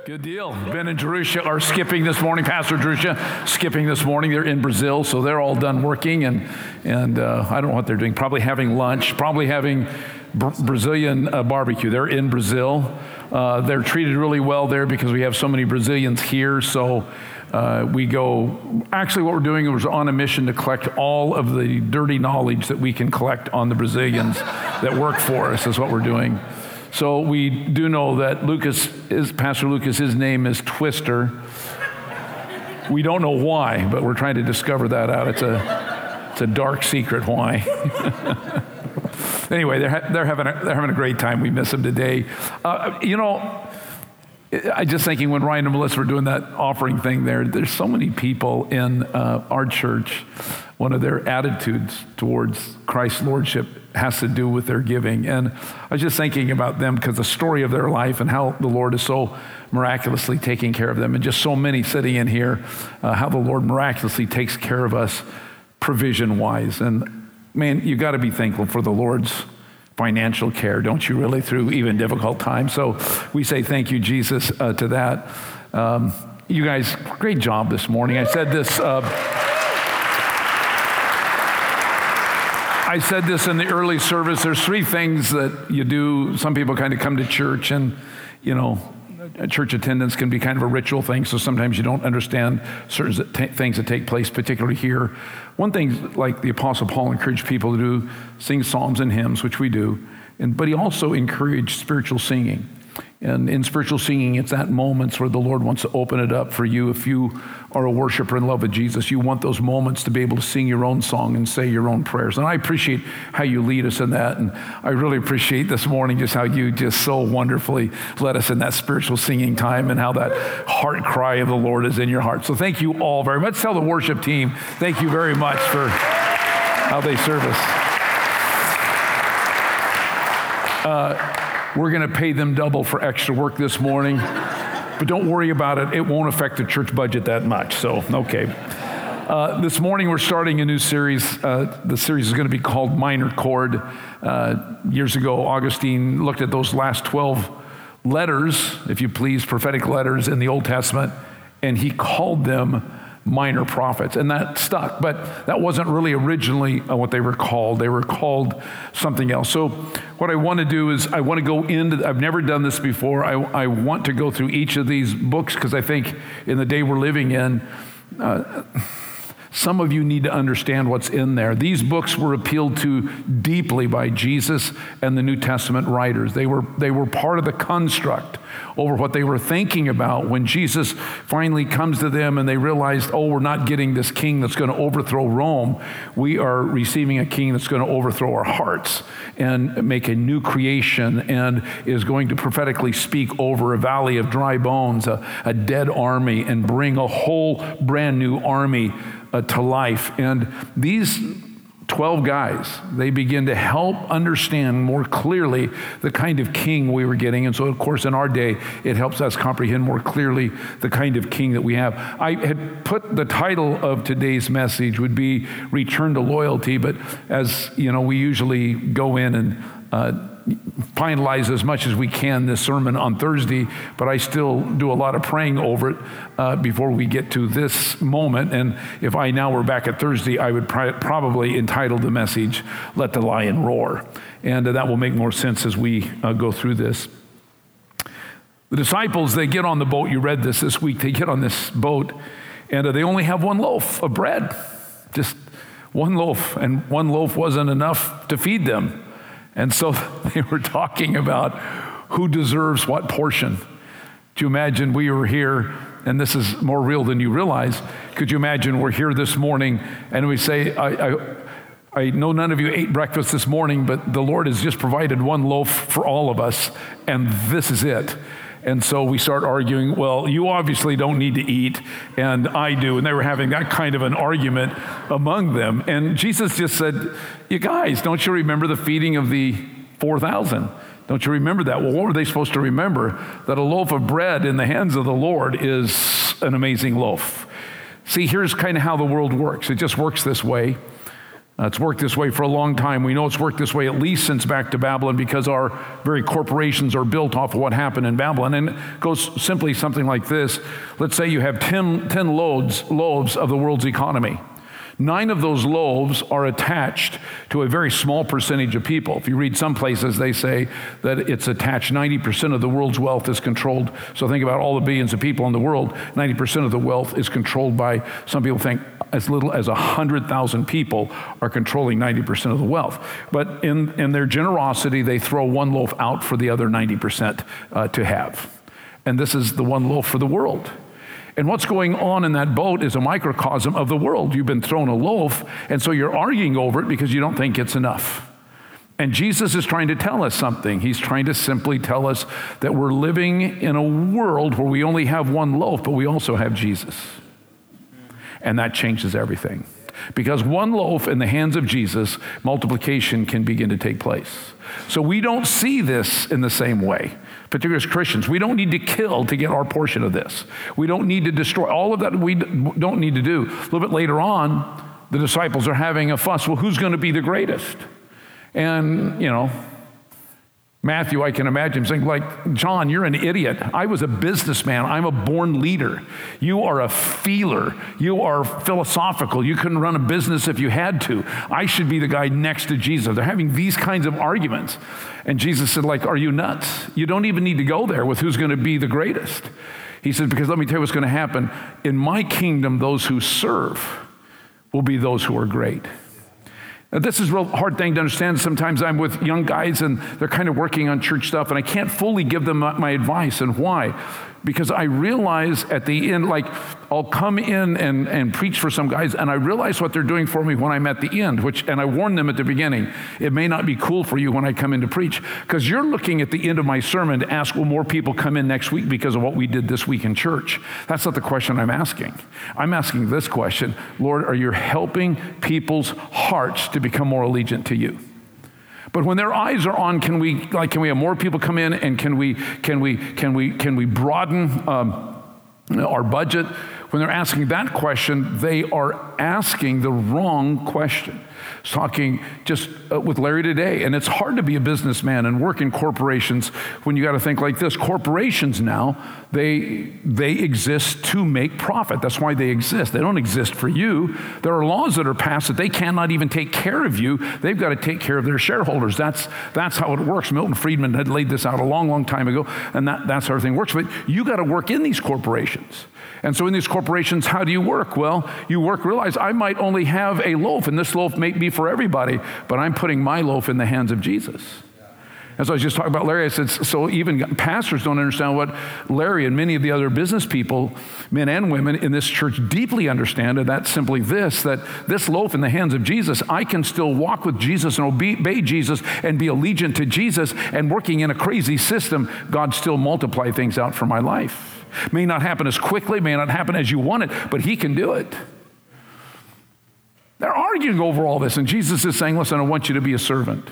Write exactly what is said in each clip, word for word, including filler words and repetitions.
Good deal. Ben and Jerusha are skipping this morning. Pastor Jerusha skipping this morning. They're in Brazil, so they're all done working, and and uh, I don't know what they're doing. Probably having lunch. Probably having Br- Brazilian uh, barbecue. They're in Brazil. Uh, they're treated really well there because we have so many Brazilians here. So uh, we go. Actually, what we're doing is on a mission to collect all of the dirty knowledge that we can collect on the Brazilians that work for us. Is what we're doing. So we do know that Lucas is, Pastor Lucas, his name is Twister. We don't know why, but we're trying to discover that out. It's a, it's a dark secret why. Anyway, they're, ha- they're, having a, they're having a great time. We miss them today. Uh, you know, I just thinking when Ryan and Melissa were doing that offering thing there, there's so many people in uh, our church, one of their attitudes towards Christ's lordship has to do with their giving. And I was just thinking about them because the story of their life and how the Lord is so miraculously taking care of them. And just so many sitting in here, uh, how the Lord miraculously takes care of us provision-wise. And man, you got to be thankful for the Lord's financial care, don't you really, through even difficult times. So we say thank you, Jesus, uh, to that. Um, you guys, great job this morning. I said this... Uh, I said this in the early service. There's three things that you do. Some people kind of come to church and, you know, church attendance can be kind of a ritual thing. So sometimes you don't understand certain things that take place, particularly here. One thing, like the Apostle Paul encouraged people to do, sing psalms and hymns, which we do. And, but he also encouraged spiritual singing. And in spiritual singing, it's that moments where the Lord wants to open it up for you. If you are a worshiper in love with Jesus, you want those moments to be able to sing your own song and say your own prayers. And I appreciate how you lead us in that. And I really appreciate this morning just how you just so wonderfully led us in that spiritual singing time and how that heart cry of the Lord is in your heart. So thank you all very much. Tell the worship team, thank you very much for how they serve us. Uh, We're going to pay them double for extra work this morning, but don't worry about it. It won't affect the church budget that much, so okay. Uh, this morning we're starting a new series. Uh, the series is going to be called Minor Chord. Uh, years ago, Augustine looked at those last twelve letters, if you please, prophetic letters in the Old Testament, and he called them minor prophets, and that stuck. But that wasn't really originally what they were called. They were called something else. So what I want to do is I want to go into, I've never done this before. I, I want to go through each of these books because I think in the day we're living in, uh, some of you need to understand what's in there. These books were appealed to deeply by Jesus and the New Testament writers. They were, they were part of the construct over what they were thinking about when Jesus finally comes to them and they realized, oh, we're not getting this king that's going to overthrow Rome. We are receiving a king that's going to overthrow our hearts and make a new creation and is going to prophetically speak over a valley of dry bones, a, a dead army, and bring a whole brand new army uh, to life. And these twelve guys, they begin to help understand more clearly the kind of king we were getting. And so, of course, in our day, it helps us comprehend more clearly the kind of king that we have. I had put the title of today's message would be Return to Loyalty, but as you know, we usually go in and uh, finalize as much as we can this sermon on Thursday, but I still do a lot of praying over it uh, before we get to this moment. And if I now were back at Thursday, I would pr- probably entitle the message, Let the Lion Roar. And uh, that will make more sense as we uh, go through this. The disciples, they get on the boat. You read this this week. They get on this boat, and uh, they only have one loaf of bread, just one loaf, and one loaf wasn't enough to feed them. And so they were talking about who deserves what portion. Do you imagine we were here, and this is more real than you realize. Could you imagine we're here this morning and we say, I, I, I know none of you ate breakfast this morning, but the Lord has just provided one loaf for all of us, and this is it. And so we start arguing, well, you obviously don't need to eat, and I do. And they were having that kind of an argument among them. And Jesus just said, you guys, don't you remember the feeding of the four thousand? Don't you remember that? Well, what were they supposed to remember? That a loaf of bread in the hands of the Lord is an amazing loaf. See, here's kind of how the world works. It just works this way. Uh, it's worked this way for a long time. We know it's worked this way at least since back to Babylon because our very corporations are built off of what happened in Babylon. And it goes simply something like this. Let's say you have ten, ten loaves, loaves of the world's economy. Nine of those loaves are attached to a very small percentage of people. If you read some places, they say that it's attached, ninety percent of the world's wealth is controlled. So think about all the billions of people in the world, ninety percent of the wealth is controlled by, some people think, as little as one hundred thousand people are controlling ninety percent of the wealth. But in, in their generosity, they throw one loaf out for the other ninety percent uh, to have. And this is the one loaf for the world. And what's going on in that boat is a microcosm of the world. You've been thrown a loaf, and so you're arguing over it because you don't think it's enough. And Jesus is trying to tell us something. He's trying to simply tell us that we're living in a world where we only have one loaf, but we also have Jesus. And that changes everything. Because one loaf in the hands of Jesus, multiplication can begin to take place. So we don't see this in the same way. Particularly as Christians, we don't need to kill to get our portion of this. We don't need to destroy. All of that we don't need to do. A little bit later on, the disciples are having a fuss. Well, who's going to be the greatest? And, you know, Matthew, I can imagine saying, like, John, you're an idiot. I was a businessman. I'm a born leader. You are a feeler. You are philosophical. You couldn't run a business if you had to. I should be the guy next to Jesus. They're having these kinds of arguments. And Jesus said, like, are you nuts? You don't even need to go there with who's going to be the greatest. He said, because let me tell you what's going to happen. In my kingdom, those who serve will be those who are great. Now, this is a real hard thing to understand. Sometimes I'm with young guys and they're kind of working on church stuff and I can't fully give them my advice. And why? Because I realize at the end, like I'll come in and, and preach for some guys and I realize what they're doing for me when I'm at the end, which, and I warn them at the beginning, it may not be cool for you when I come in to preach because you're looking at the end of my sermon to ask, will more people come in next week because of what we did this week in church? That's not the question I'm asking. I'm asking this question, Lord, are you helping people's hearts to become more allegiant to you? But when their eyes are on, can we like can we have more people come in, and can we can we can we can we broaden um, our budget? When they're asking that question, they are asking the wrong question. I was talking just uh, with Larry today, and it's hard to be a businessman and work in corporations when you got to think like this. Corporations now, they they exist to make profit. That's why they exist. They don't exist for you. There are laws that are passed that they cannot even take care of you. They've got to take care of their shareholders. That's that's how it works. Milton Friedman had laid this out a long, long time ago, and that, that's how everything works. But you got to work in these corporations. And so in these corporations, how do you work? Well, you work, realize I might only have a loaf, and this loaf may be for everybody, but I'm putting my loaf in the hands of Jesus. As I was just talking about Larry, I said, so even pastors don't understand what Larry and many of the other business people, men and women in this church deeply understand, and that's simply this, that this loaf in the hands of Jesus, I can still walk with Jesus and obey Jesus and be allegiant to Jesus, and working in a crazy system, God still multiply things out for my life. May not happen as quickly, may not happen as you want it, but he can do it. They're arguing over all this, and Jesus is saying, listen, I want you to be a servant.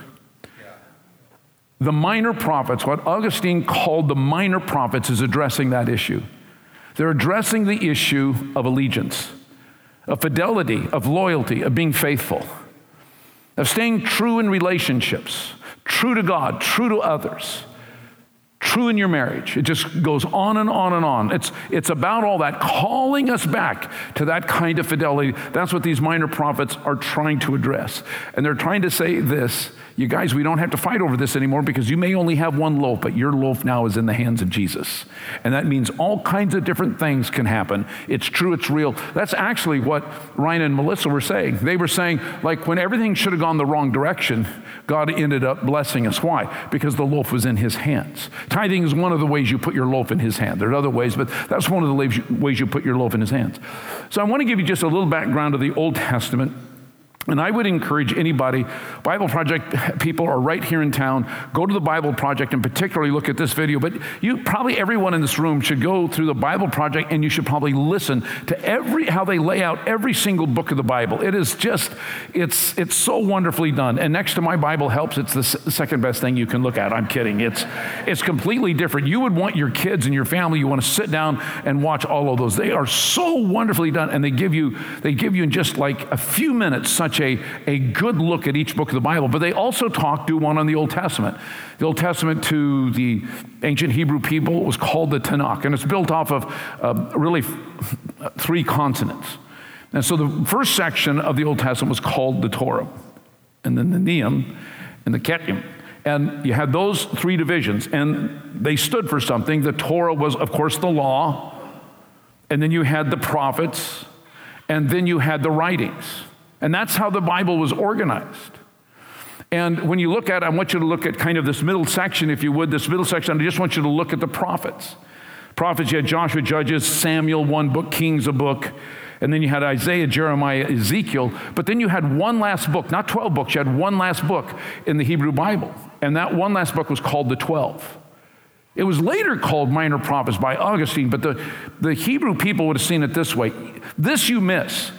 The minor prophets, what Augustine called the minor prophets, is addressing that issue. They're addressing the issue of allegiance, of fidelity, of loyalty, of being faithful, of staying true in relationships, true to God, true to others, true in your marriage. It just goes on and on and on. It's, it's about all that, calling us back to that kind of fidelity. That's what these minor prophets are trying to address. And they're trying to say this, you guys, we don't have to fight over this anymore because you may only have one loaf, but your loaf now is in the hands of Jesus. And that means all kinds of different things can happen. It's true, it's real. That's actually what Ryan and Melissa were saying. They were saying, like, when everything should have gone the wrong direction, God ended up blessing us. Why? Because the loaf was in his hands. Tithing is one of the ways you put your loaf in his hand. There are other ways, but that's one of the ways you put your loaf in his hands. So I want to give you just a little background of the Old Testament. And I would encourage anybody, Bible Project people are right here in town, go to the Bible Project and particularly look at this video. But you probably, everyone in this room should go through the Bible Project and you should probably listen to every, how they lay out every single book of the Bible. It is just, it's it's so wonderfully done. And next to My Bible Helps, it's the second best thing you can look at. I'm kidding. It's, it's completely different. You would want your kids and your family, you want to sit down and watch all of those. They are so wonderfully done, and they give you, they give you in just like a few minutes such such a, a good look at each book of the Bible. But they also talk, do one on the Old Testament. The Old Testament to the ancient Hebrew people was called the Tanakh, and it's built off of uh, really three continents. And so the first section of the Old Testament was called the Torah, and then the Neim and the Kettim. And you had those three divisions, and they stood for something. The Torah was, of course, the law, and then you had the prophets, and then you had the writings. And that's how the Bible was organized. And when you look at it, I want you to look at kind of this middle section, if you would, this middle section. I just want you to look at the prophets. Prophets, you had Joshua, Judges, Samuel, one book, Kings, a book. And then you had Isaiah, Jeremiah, Ezekiel. But then you had one last book, not twelve books. You had one last book in the Hebrew Bible. And that one last book was called the twelve. It was later called Minor Prophets by Augustine, but the, the Hebrew people would have seen it this way. This you miss.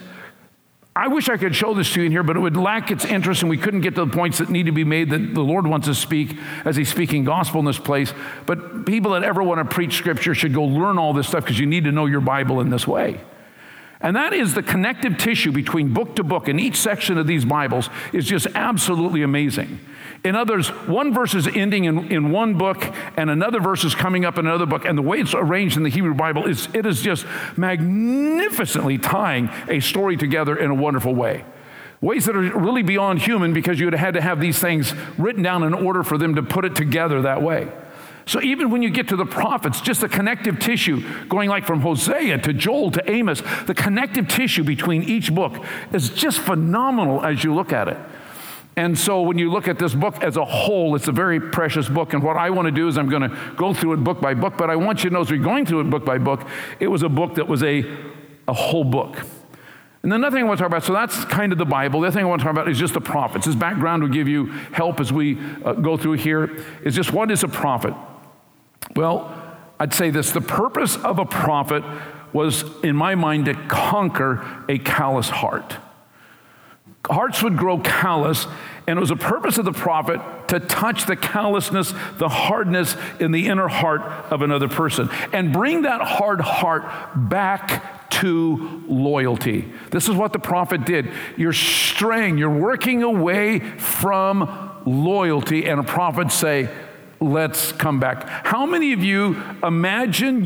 I wish I could show this to you in here, but it would lack its interest, and we couldn't get to the points that need to be made that the Lord wants to speak as he's speaking gospel in this place. But people that ever want to preach scripture should go learn all this stuff, because you need to know your Bible in this way. And that is the connective tissue between book to book, and each section of these Bibles is just absolutely amazing. In others, one verse is ending in, in one book, and another verse is coming up in another book, and the way it's arranged in the Hebrew Bible is it is just magnificently tying a story together in a wonderful way. Ways that are really beyond human, because you would have had to have these things written down in order for them to put it together that way. So even when you get to the prophets, just the connective tissue going like from Hosea to Joel to Amos, the connective tissue between each book is just phenomenal as you look at it. And so when you look at this book as a whole, it's a very precious book. And what I want to do is I'm going to go through it book by book, but I want you to know as we're going through it book by book, it was a book that was a, a whole book. And then another thing I want to talk about, so that's kind of the Bible. The other thing I want to talk about is just the prophets. This background will give you help as we uh, go through here, is just what is a prophet? Well, I'd say this. The purpose of a prophet was, in my mind, to conquer a callous heart. Hearts would grow callous, and it was a purpose of the prophet to touch the callousness, the hardness in the inner heart of another person, and bring that hard heart back to loyalty. This is what the prophet did. You're straying, you're working away from loyalty, and a prophet say, let's come back. How many of you imagine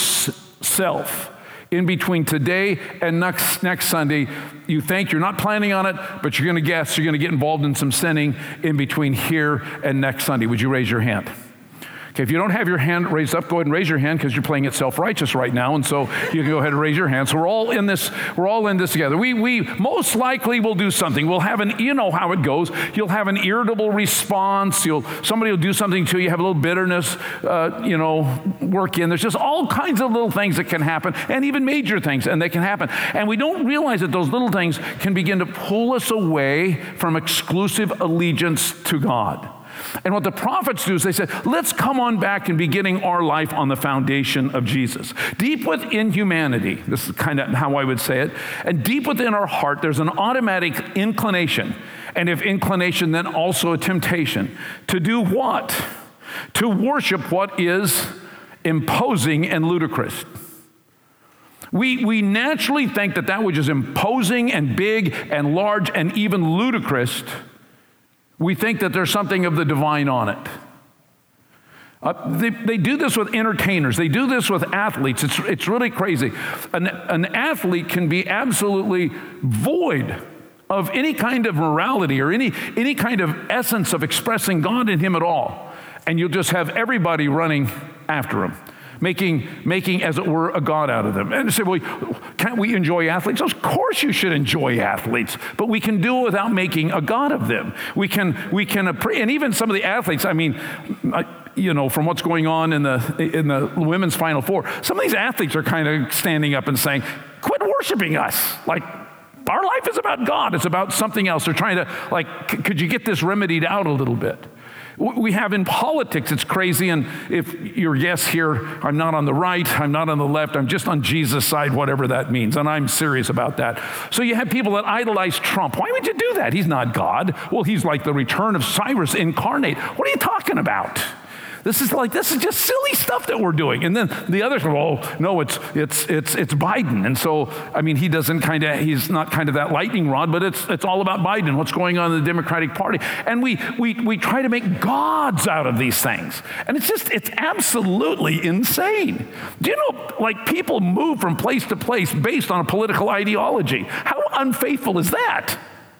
yourself in between today and next, next Sunday? You think you're not planning on it, but you're going to guess you're going to get involved in some sinning in between here and next Sunday. Would you raise your hand? Okay, if you don't have your hand raised up, go ahead and raise your hand, because you're playing it self-righteous right now, and so you can go ahead and raise your hand. So we're all in this, we're all in this together. We we most likely will do something. We'll have an, you know how it goes. You'll have an irritable response. You'll somebody will do something to you. You have a little bitterness, uh, you know, work in. There's just all kinds of little things that can happen, and even major things, and they can happen. And we don't realize that those little things can begin to pull us away from exclusive allegiance to God. And what the prophets do is they say, let's come on back and beginning our life on the foundation of Jesus. Deep within humanity, this is kind of how I would say it, and deep within our heart, there's an automatic inclination, and if inclination, then also a temptation, to do what? To worship what is imposing and ludicrous. We, we naturally think that that which is imposing and big and large and even ludicrous, we think that there's something of the divine on it. Uh, they, they do this with entertainers. They do this with athletes. It's, it's really crazy. An, an athlete can be absolutely void of any kind of morality or any, any kind of essence of expressing God in him at all. And you'll just have everybody running after him, making, making, as it were, a god out of them. And they say, well, can't we enjoy athletes? Of course you should enjoy athletes, but we can do it without making a god of them. We can, we can, and even some of the athletes, I mean, you know, from what's going on in the, in the women's Final Four, some of these athletes are kind of standing up and saying, quit worshiping us. Like, our life is about God. It's about something else. They're trying to, like, could you get this remedied out a little bit? We have in politics, it's crazy, and if your guess here, I'm not on the right, I'm not on the left, I'm just on Jesus' side, whatever that means, and I'm serious about that. So you have people that idolize Trump. Why would you do that? He's not God. Well, he's like the return of Cyrus incarnate. What are you talking about? This is like, this is just silly stuff that we're doing. And then the others go, oh, no, it's it's it's it's Biden. And so, I mean, he doesn't kind of, he's not kind of that lightning rod, but it's it's all about Biden, what's going on in the Democratic Party. And we we we try to make gods out of these things. And it's just, it's absolutely insane. Do you know, like, people move from place to place based on a political ideology? How unfaithful is that?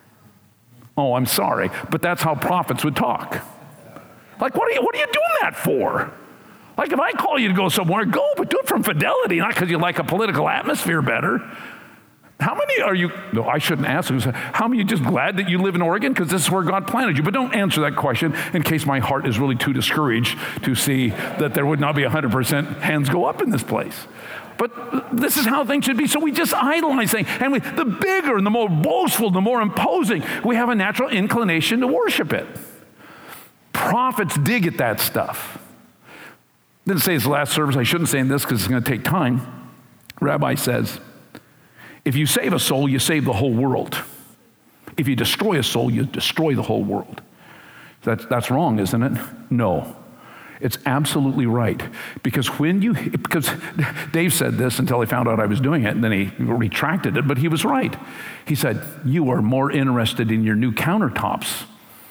Oh, I'm sorry, but that's how prophets would talk. Like, what are you, what are you doing that for? Like, if I call you to go somewhere, go, but do it from fidelity, not because you like a political atmosphere better. How many are you, no, I shouldn't ask them, how many are you just glad that you live in Oregon because this is where God planted you? But don't answer that question in case my heart is really too discouraged to see that there would not be one hundred percent hands go up in this place. But this is how things should be. So we just idolize things. And we, the bigger and the more boastful, the more imposing, we have a natural inclination to worship it. Prophets dig at that stuff. Didn't say it's the last service. I shouldn't say in this because it's going to take time. Rabbi says, if you save a soul, you save the whole world. If you destroy a soul, you destroy the whole world. That's, that's wrong, isn't it? No. It's absolutely right. Because when you, because Dave said this until he found out I was doing it, and then he retracted it, but he was right. He said, you are more interested in your new countertops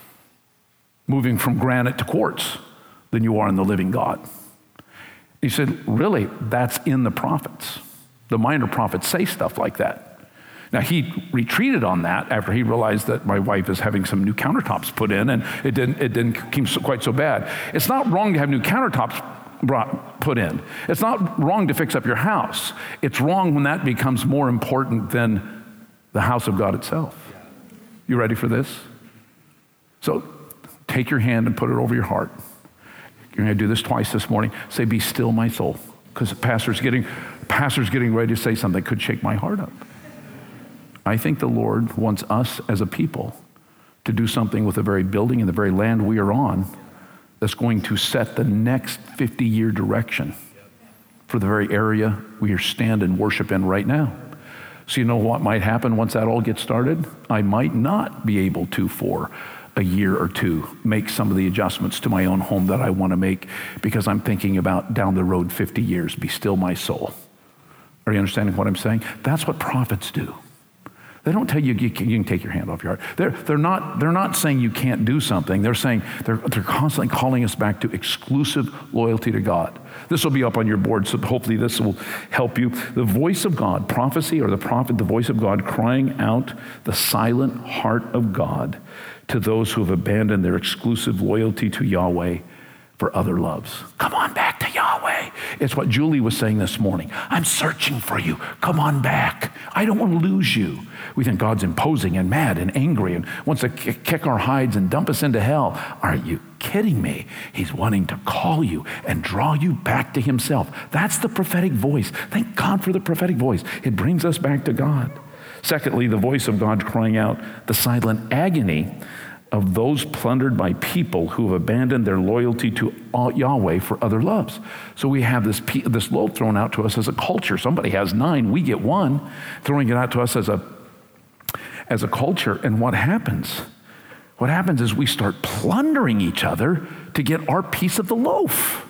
moving from granite to quartz than you are in the living God. He said, really, that's in the prophets. The minor prophets say stuff like that. Now, he retreated on that after he realized that my wife is having some new countertops put in, and it didn't, it didn't seem so, quite so bad. It's not wrong to have new countertops brought, put in. It's not wrong to fix up your house. It's wrong when that becomes more important than the house of God itself. You ready for this? So take your hand and put it over your heart. You're going to do this twice this morning. Say, be still, my soul. Because the pastor's getting, pastor's getting ready to say something that could shake my heart up. I think the Lord wants us as a people to do something with the very building and the very land we are on that's going to set the next fifty-year direction for the very area we are stand and worship in right now. So you know what might happen once that all gets started? I might not be able to, for a year or two, make some of the adjustments to my own home that I want to make because I'm thinking about down the road fifty years, be still my soul. Are you understanding what I'm saying? That's what prophets do. They don't tell you you can, you can take your hand off your heart. They're, they're, not, they're not saying you can't do something. They're saying, they're, they're constantly calling us back to exclusive loyalty to God. This will be up on your board, so hopefully this will help you. The voice of God, prophecy or the prophet, the voice of God crying out the silent heart of God to those who have abandoned their exclusive loyalty to Yahweh for other loves. Come on back to Yahweh. It's what Julie was saying this morning. I'm searching for you. Come on back. I don't want to lose you. We think God's imposing and mad and angry and wants to kick our hides and dump us into hell. Are you kidding me? He's wanting to call you and draw you back to himself. That's the prophetic voice. Thank God for the prophetic voice. It brings us back to God. Secondly, the voice of God crying out the silent agony of those plundered by people who have abandoned their loyalty to Yahweh for other loves. So we have this, this load thrown out to us as a culture. Somebody has nine, we get one, throwing it out to us as a, as a culture. And what happens? What happens is we start plundering each other to get our piece of the loaf.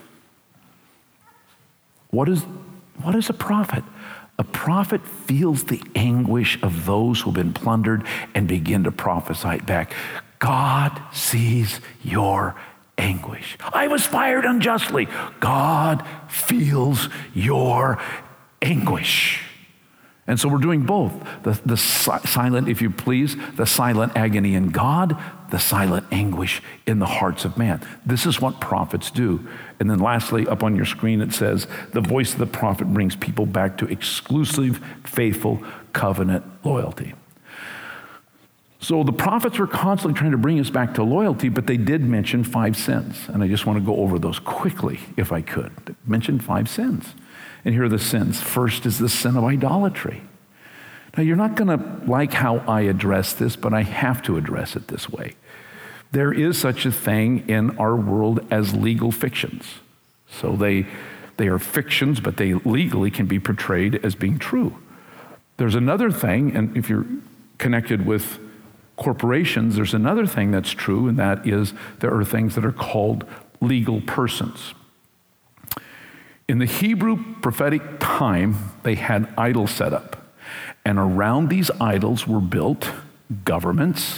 What is, what is a prophet? A prophet feels the anguish of those who've been plundered and begin to prophesy back. God sees your anguish. I was fired unjustly. God feels your anguish. And so we're doing both. The, the si- silent, if you please, the silent agony in God, the silent anguish in the hearts of man. This is what prophets do. And then lastly, up on your screen, it says, the voice of the prophet brings people back to exclusive, faithful, covenant loyalty. So the prophets were constantly trying to bring us back to loyalty, but they did mention five sins. And I just want to go over those quickly, if I could. They mentioned five sins. And here are the sins. First is the sin of idolatry. Now, you're not going to like how I address this, but I have to address it this way. There is such a thing in our world as legal fictions. So they, they are fictions, but they legally can be portrayed as being true. There's another thing, and if you're connected with corporations, there's another thing that's true, and that is there are things that are called legal persons. In the Hebrew prophetic time, they had idols set up. And around these idols were built governments,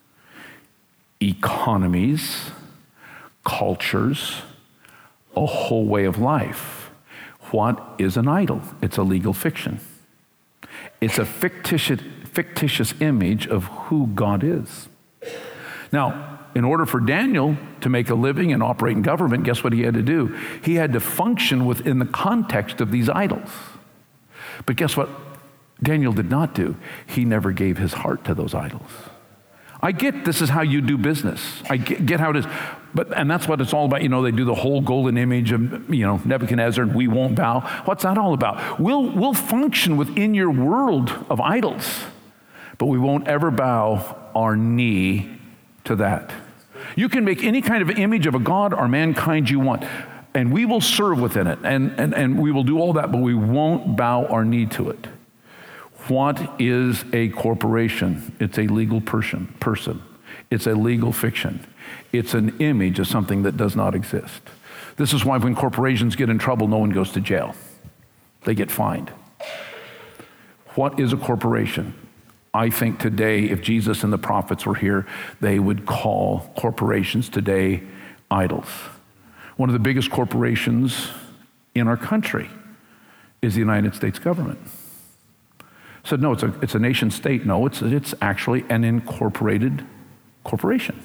economies, cultures, a whole way of life. What is an idol? It's a legal fiction. It's a fictitious, fictitious image of who God is. Now, in order for Daniel to make a living and operate in government, guess what he had to do? He had to function within the context of these idols. But guess what Daniel did not do? He never gave his heart to those idols. I get this is how you do business. I get, get how it is. But, and that's what it's all about. You know, they do the whole golden image of, you know, Nebuchadnezzar, and we won't bow. What's that all about? We'll, we'll function within your world of idols, but we won't ever bow our knee to that. You can make any kind of image of a god or mankind you want, and we will serve within it, and, and, and we will do all that, but we won't bow our knee to it. What is a corporation? It's a legal person. person. It's a legal fiction. It's an image of something that does not exist. This is why when corporations get in trouble, no one goes to jail. They get fined. What is a corporation? I think today, if Jesus and the prophets were here, they would call corporations today idols. One of the biggest corporations in our country is the United States government. Said, no, it's a, it's a nation state. No, it's, it's actually an incorporated corporation.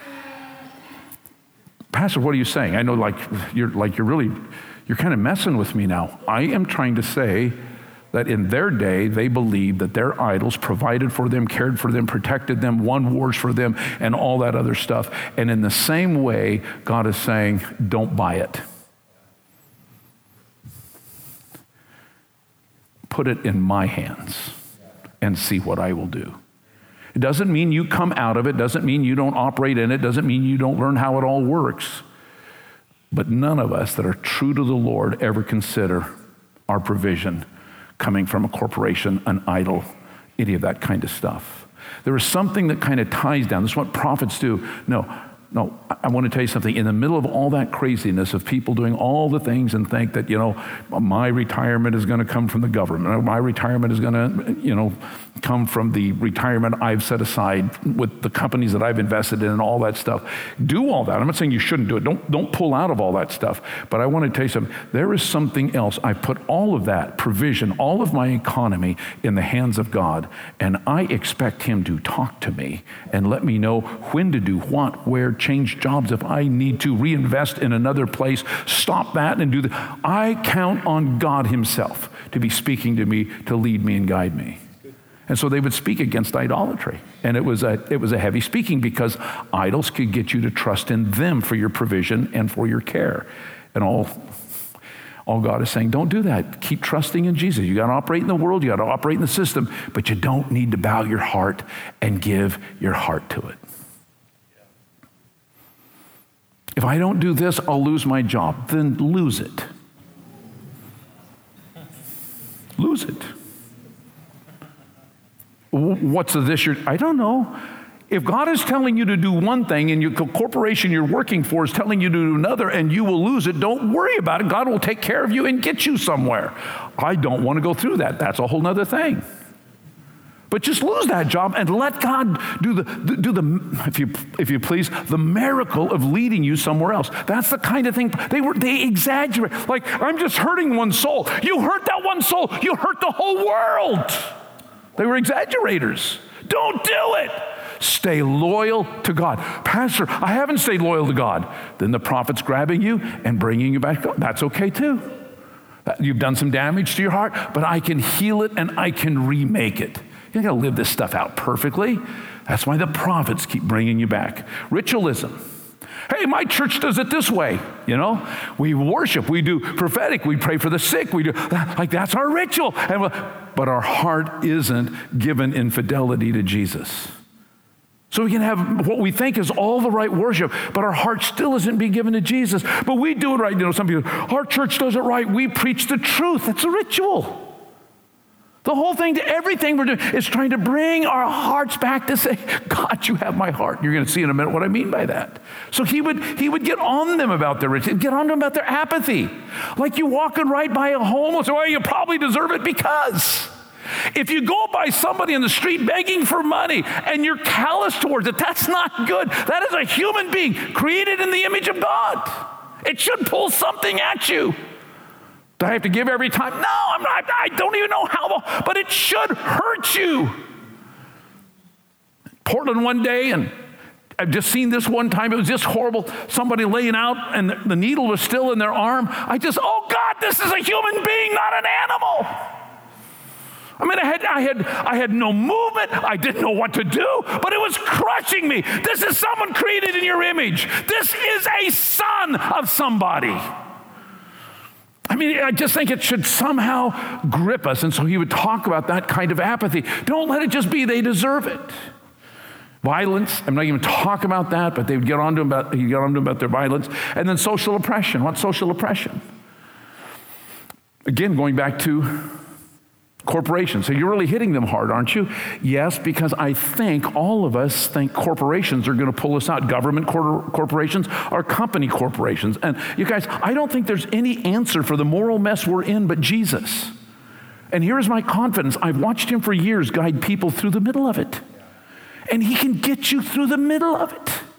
Pastor, what are you saying? I know like you're, like you're really, you're kind of messing with me now. I am trying to say that in their day, they believed that their idols provided for them, cared for them, protected them, won wars for them, and all that other stuff. And in the same way, God is saying, don't buy it. Put it in my hands and see what I will do. It doesn't mean you come out of it, doesn't mean you don't operate in it, doesn't mean you don't learn how it all works. But none of us that are true to the Lord ever consider our provision coming from a corporation, an idol, any of that kind of stuff. There is something that kind of ties down. This is what prophets do. No, no, I want to tell you something. In the middle of all that craziness of people doing all the things and think that, you know, my retirement is going to come from the government, or my retirement is going to, you know, come from the retirement I've set aside with the companies that I've invested in and all that stuff. Do all that. I'm not saying you shouldn't do it. Don't, don't pull out of all that stuff. But I want to tell you something. There is something else. I put all of that provision, all of my economy in the hands of God, and I expect him to talk to me and let me know when to do what, where, change jobs if I need to, reinvest in another place, stop that and do that. I count on God himself to be speaking to me, to lead me and guide me. And so they would speak against idolatry. And it was a, it was a heavy speaking because idols could get you to trust in them for your provision and for your care. And all, all God is saying, don't do that. Keep trusting in Jesus. You got to operate in the world. You got to operate in the system. But you don't need to bow your heart and give your heart to it. If I don't do this, I'll lose my job. Then lose it. Lose it. What's the this you're, I don't know. If God is telling you to do one thing and your corporation you're working for is telling you to do another and you will lose it, don't worry about it. God will take care of you and get you somewhere. I don't want to go through that. That's a whole nother thing. But just lose that job and let God do the, do the if you, if you please, the miracle of leading you somewhere else. That's the kind of thing, they were, they exaggerate. Like, I'm just hurting one soul. You hurt that one soul, you hurt the whole world. They were exaggerators. Don't do it. Stay loyal to God. Pastor, I haven't stayed loyal to God. Then the prophet's grabbing you and bringing you back. That's okay too. You've done some damage to your heart, but I can heal it and I can remake it. You got to live this stuff out perfectly. That's why the prophets keep bringing you back. Ritualism. Hey, my church does it this way, you know? We worship, we do prophetic, we pray for the sick, we do, like that's our ritual. And, but our heart isn't given in fidelity to Jesus. So we can have what we think is all the right worship, but our heart still isn't being given to Jesus. But we do it right. You know, some people, our church does it right. We preach the truth. That's a ritual. The whole thing, to everything we're doing, is trying to bring our hearts back to say, God, you have my heart. You're going to see in a minute what I mean by that. So he would he would get on them about their riches, get on them about their apathy. Like you walking right by a homeless, well, you probably deserve it because. If you go by somebody in the street begging for money and you're callous towards it, that's not good. That is a human being created in the image of God. It should pull something at you. Do I have to give every time? No, I'm not. I don't even know how, but it should hurt you. Portland one day, and I've just seen this one time. It was just horrible. Somebody laying out, and the, the needle was still in their arm. I just, oh God, this is a human being, not an animal. I mean, I had, I had, I had no movement. I didn't know what to do, but it was crushing me. This is someone created in your image. This is a son of somebody. I mean, I just think it should somehow grip us. And so he would talk about that kind of apathy. Don't let it just be they deserve it. Violence, I'm not even talking about that, but they would get on to him about, he'd get on to them about their violence. And then social oppression. What's social oppression? Again, going back to corporations. So you're really hitting them hard, aren't you? Yes, because I think all of us think corporations are going to pull us out. Government cor- corporations are company corporations. And you guys, I don't think there's any answer for the moral mess we're in but Jesus. And here's my confidence. I've watched him for years guide people through the middle of it. And he can get you through the middle of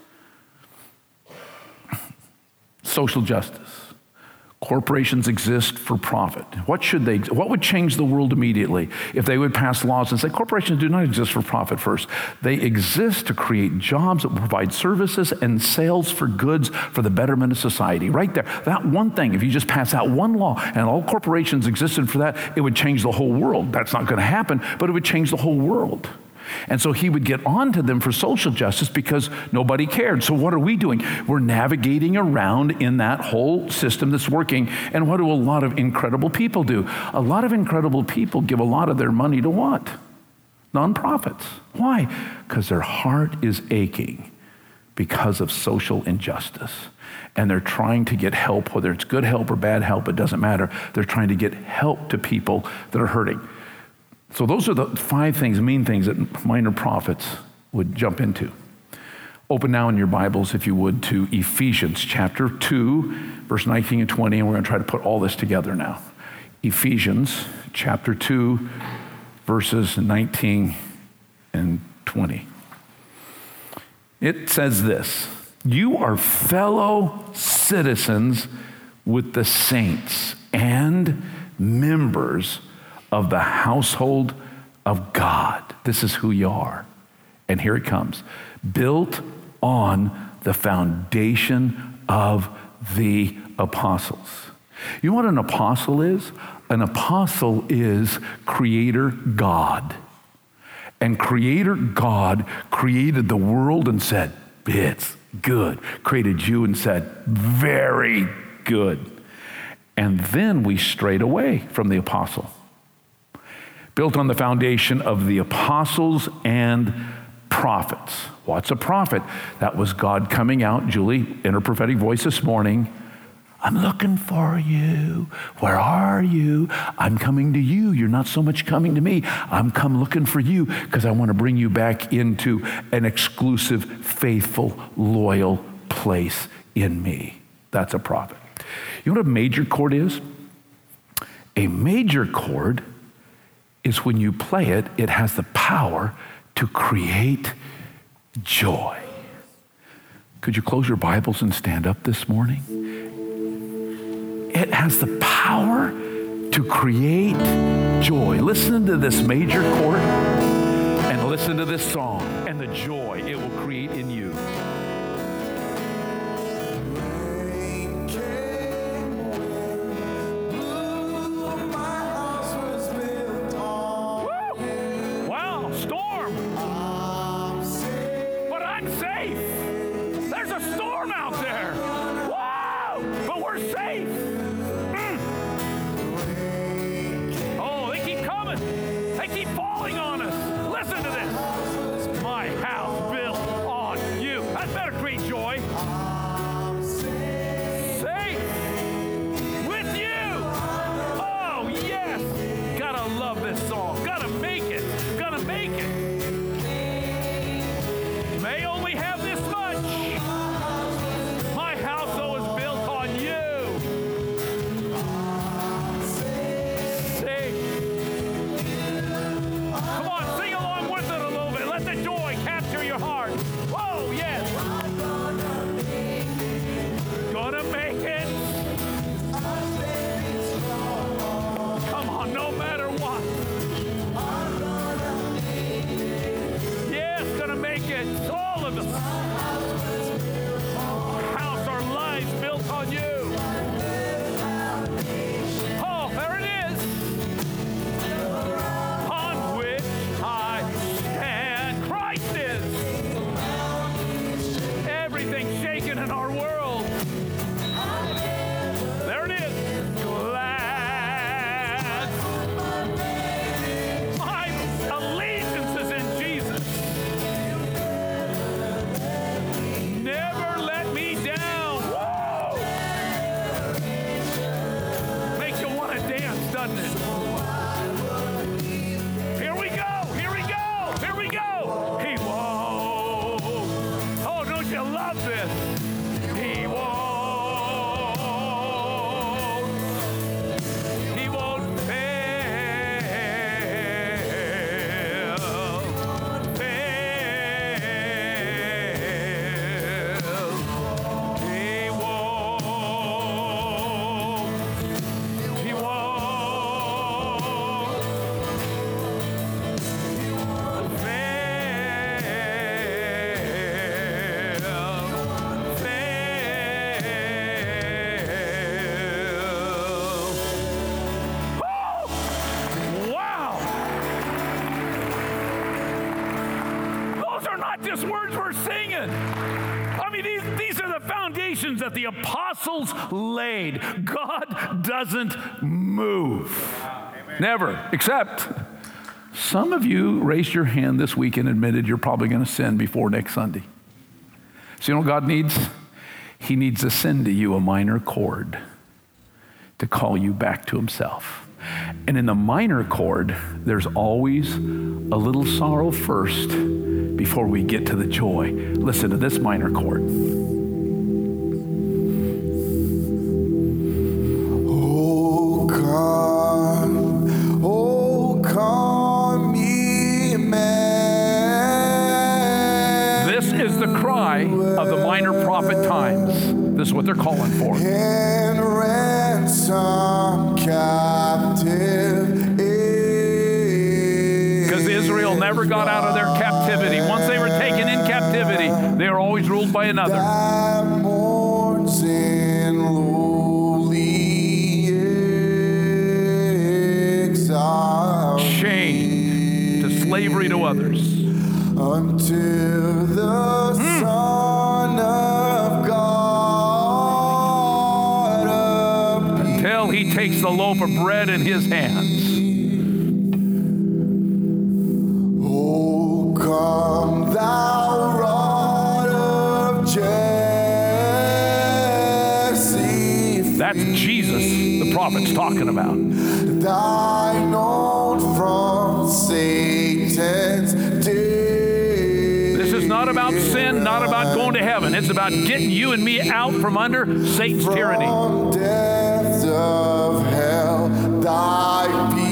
it. Social justice. Corporations exist for profit. What should they, what would change the world immediately if they would pass laws and say, corporations do not exist for profit first. They exist to create jobs that provide services and sales for goods for the betterment of society. Right there. That one thing, if you just pass out one law and all corporations existed for that, it would change the whole world. That's not going to happen, but it would change the whole world. And so he would get on to them for social justice because nobody cared. So what are we doing? We're navigating around in that whole system that's working. And what do a lot of incredible people do? A lot of incredible people give a lot of their money to what? Nonprofits. Why? Because their heart is aching because of social injustice. And they're trying to get help, whether it's good help or bad help, it doesn't matter. They're trying to get help to people that are hurting. So those are the five things, main things that minor prophets would jump into. Open now in your Bibles, if you would, to Ephesians chapter two, verse nineteen and twenty, and we're going to try to put all this together now. Ephesians chapter two, verses nineteen and twenty. It says this, you are fellow citizens with the saints and members of the household of God. This is who you are. And here it comes. Built on the foundation of the apostles. You know what an apostle is? An apostle is Creator God. And Creator God created the world and said, it's good. Created you and said, very good. And then we strayed away from the apostle. Built on the foundation of the apostles and prophets. What's a prophet? That was God coming out, Julie, in her prophetic voice this morning. I'm looking for you. Where are you? I'm coming to you. You're not so much coming to me. I'm come looking for you because I want to bring you back into an exclusive, faithful, loyal place in me. That's a prophet. You know what a major chord is? A major chord is when you play it, it has the power to create joy. Could you close your Bibles and stand up this morning? It has the power to create joy. Listen to this major chord and listen to this song and the joy it will create in you. Love this song. gonna make it. Gonna make it. May only have this much. My house, though, is built on you. Sing. Come on, sing along with it a little bit. Let the joy capture your heart. Whoa, yes. Gonna make it. Come on, no matter what. Yes, gonna make it. All of us. House, our lives built on you. Oh, there it is. On which I stand. Christ is. Everything's shaking in our world. There it is. Glad. My allegiance is in Jesus. Never let me down. Whoa! Makes you want to dance, doesn't it? Here we go. Here we go. Here we go. He won't. Oh, don't you love this? He won't. He won't fail. Fail. He won't. He won't. Fail. Fail. Woo! Wow! Those are not just words we're singing. I mean, these, these are the foundations that the apostles laid. God doesn't move. Never. Except some of you raised your hand this week and admitted you're probably going to sin before next Sunday. So you know what God needs? He needs to send to you a minor chord to call you back to himself. And in the minor chord, there's always a little sorrow first before we get to the joy. Listen to this minor chord. Oh, come, oh, come, ye men. This is the cry of the minor prophet times. This is what they're calling for. And ransom captive. Because Israel never got out of their captivity. Once they were taken in captivity, they were always ruled by another. That mourns in lowly exile. Chained to slavery to others. Until the Mm. Son of God appears. Until he takes the loaf of bread in his hands. Oh, come thou rod of Jesse. That's Jesus the prophet's talking about. Thine own from Satan's day. This is not about sin, not about going to heaven. It's about getting you and me out from under Satan's tyranny. From depths of hell, thy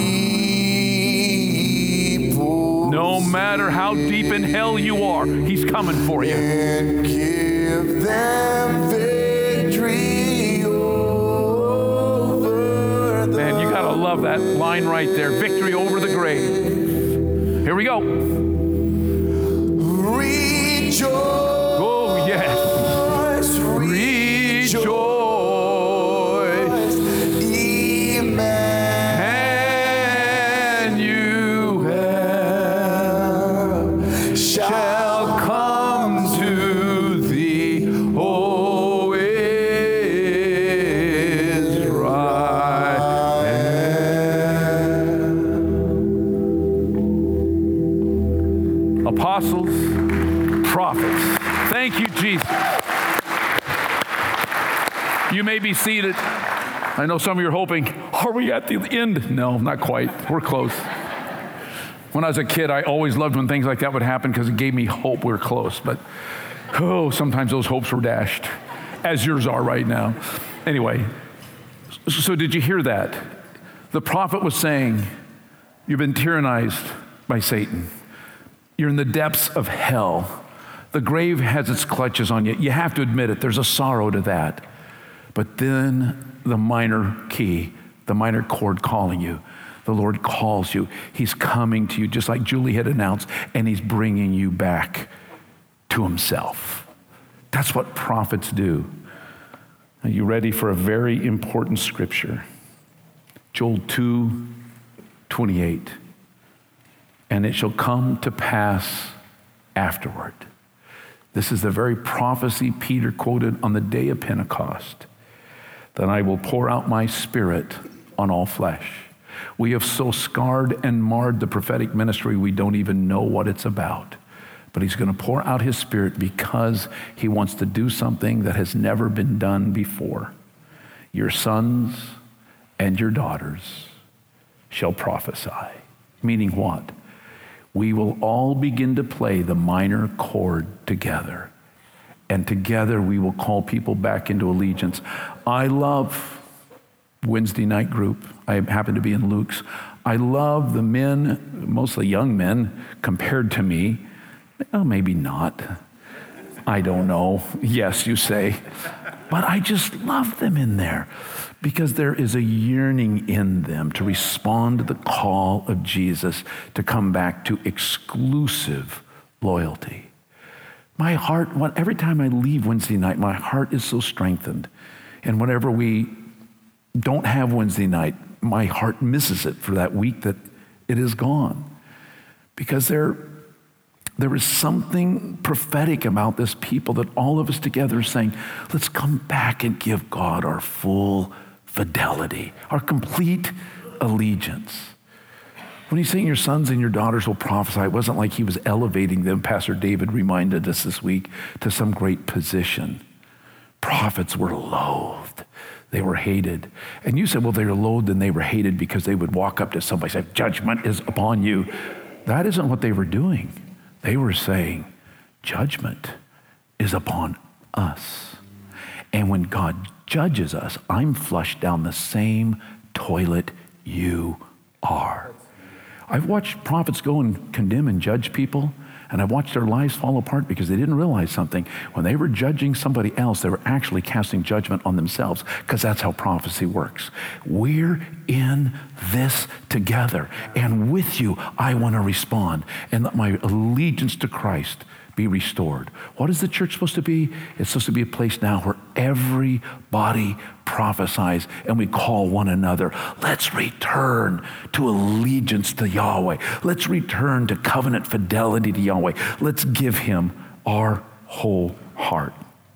people. No matter how deep in hell you are, he's coming for you. And give them victory over the Man, you got to love that line right there. Victory over the grave. Here we go. rejoice. Oh, yes. Rejoice. Emmanuel shall come to thee, O Israel. Apostles, prophets. Thank you, Jesus. You may be seated. I know some of you are hoping, are we at the end? No, not quite. We're close. When I was a kid, I always loved when things like that would happen because it gave me hope we were close. But, oh, sometimes those hopes were dashed, as yours are right now. Anyway, so did you hear that? The prophet was saying, you've been tyrannized by Satan. You're in the depths of hell. The grave has its clutches on you. You have to admit it. There's a sorrow to that. But then the minor key, the minor chord calling you. The Lord calls you. He's coming to you, just like Julie had announced, and he's bringing you back to himself. That's what prophets do. Are you ready for a very important scripture? Joel two twenty-eight. And it shall come to pass afterward. This is the very prophecy Peter quoted on the day of Pentecost, that I will pour out my spirit on all flesh. We have so scarred and marred the prophetic ministry, we don't even know what it's about. But he's going to pour out his spirit because he wants to do something that has never been done before. Your sons and your daughters shall prophesy. Meaning what? We will all begin to play the minor chord together. And together we will call people back into allegiance. I love Wednesday night group. I happen to be in Luke's. I love the men, mostly young men, compared to me. Oh, maybe not. I don't know. Yes, you say. But I just love them in there because there is a yearning in them to respond to the call of Jesus to come back to exclusive loyalty. My heart, every time I leave Wednesday night, my heart is so strengthened. And whenever we don't have Wednesday night, my heart misses it for that week that it is gone. Because there, there is something prophetic about this people that all of us together are saying, let's come back and give God our full fidelity, our complete allegiance. When he's saying your sons and your daughters will prophesy, it wasn't like he was elevating them, Pastor David reminded us this week, to some great position. Prophets were loathed. They were hated. And you said, well, they were loathed and they were hated because they would walk up to somebody and say, judgment is upon you. That isn't what they were doing. They were saying, judgment is upon us. And when God judges us, I'm flushed down the same toilet you are. I've watched prophets go and condemn and judge people, and I've watched their lives fall apart because they didn't realize something. When they were judging somebody else, they were actually casting judgment on themselves, because that's how prophecy works. We're in this together, and with you, I want to respond and let my allegiance to Christ be restored. What is the church supposed to be? It's supposed to be a place now where everybody prophesies and we call one another. Let's return to allegiance to Yahweh. Let's return to covenant fidelity to Yahweh. Let's give him our whole heart.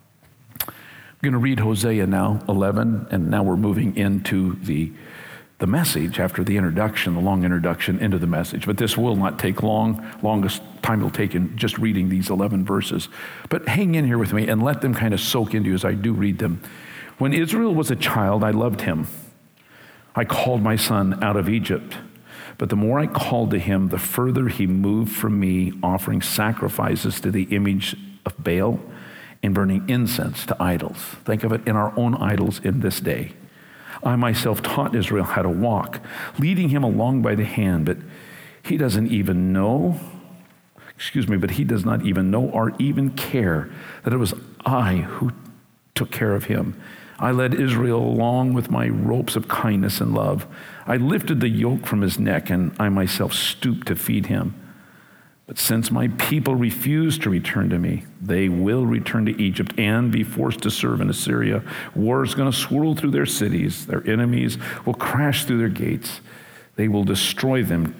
I'm going to read Hosea now, eleven, and now we're moving into the the message after the introduction, the long introduction into the message. But this will not take long. Longest time will take in just reading these eleven verses. But hang in here with me and let them kind of soak into you as I do read them. When Israel was a child, I loved him. I called my son out of Egypt. But the more I called to him, the further he moved from me, offering sacrifices to the image of Baal and burning incense to idols. Think of it in our own idols in this day. I myself taught Israel how to walk, leading him along by the hand, but he doesn't even know, excuse me, but he does not even know or even care that it was I who took care of him. I led Israel along with my ropes of kindness and love. I lifted the yoke from his neck, and I myself stooped to feed him. But since my people refuse to return to me, they will return to Egypt and be forced to serve in Assyria. War is going to swirl through their cities. Their enemies will crash through their gates. They will destroy them,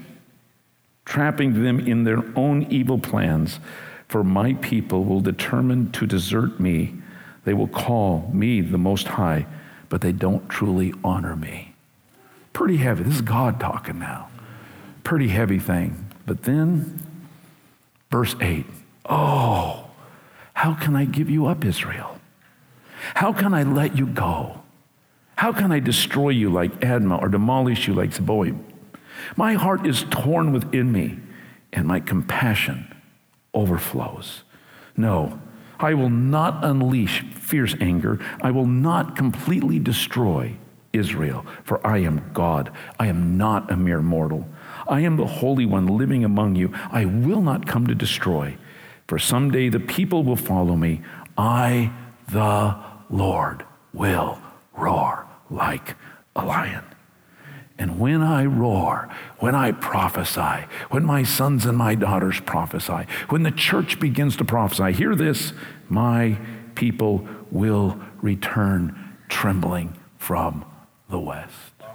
trapping them in their own evil plans. For my people will determine to desert me. They will call me the Most High, but they don't truly honor me. Pretty heavy. This is God talking now. Pretty heavy thing. But then, verse eight, oh, how can I give you up, Israel? How can I let you go? How can I destroy you like Admah or demolish you like Zeboim? My heart is torn within me. and my compassion overflows. No, I will not unleash fierce anger. I will not completely destroy Israel, for I am God. I am not a mere mortal. I am the Holy One living among you. I will not come to destroy, for someday the people will follow me. I, the Lord, will roar like a lion. And when I roar, when I prophesy, when my sons and my daughters prophesy, when the church begins to prophesy, hear this, my people will return trembling from the west.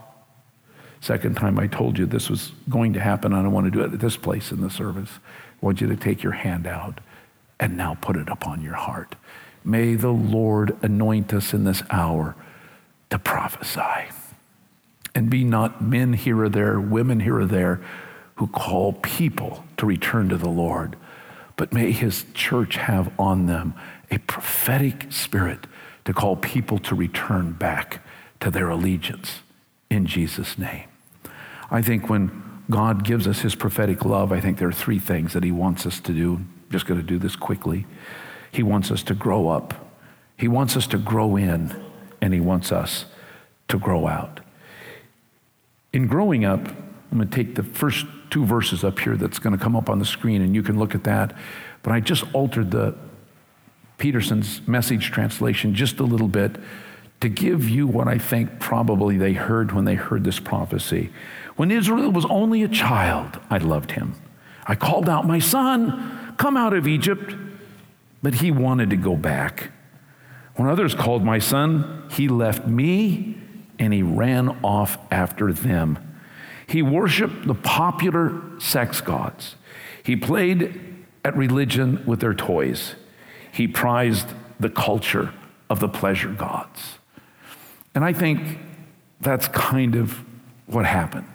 Second time I told you this was going to happen, and I want to do it at this place in the service. I want you to take your hand out and now put it upon your heart. May the Lord anoint us in this hour to prophesy. And be not men here or there, women here or there, who call people to return to the Lord. But may his church have on them a prophetic spirit to call people to return back to their allegiance in Jesus' name. I think when God gives us his prophetic love, I think there are three things that he wants us to do. I'm just going to do this quickly. He wants us to grow up. He wants us to grow in, and he wants us to grow out. In growing up, I'm going to take the first two verses up here that's going to come up on the screen, and you can look at that. But I just altered the Peterson's Message translation just a little bit to give you what I think probably they heard when they heard this prophecy. When Israel was only a child, I loved him. I called out, my son, come out of Egypt. But he wanted to go back. When others called my son, he left me and he ran off after them. He worshiped the popular sex gods. He played at religion with their toys. He prized the culture of the pleasure gods. And I think that's kind of what happens.